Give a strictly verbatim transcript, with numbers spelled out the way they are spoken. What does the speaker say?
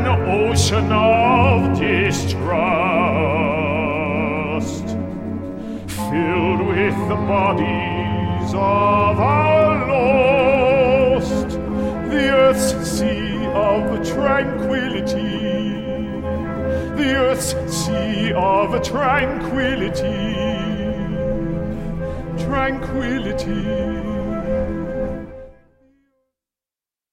an ocean of distrust, filled with the bodies of our lost, the earth's sea of tranquility, the earth's sea of tranquility, tranquility.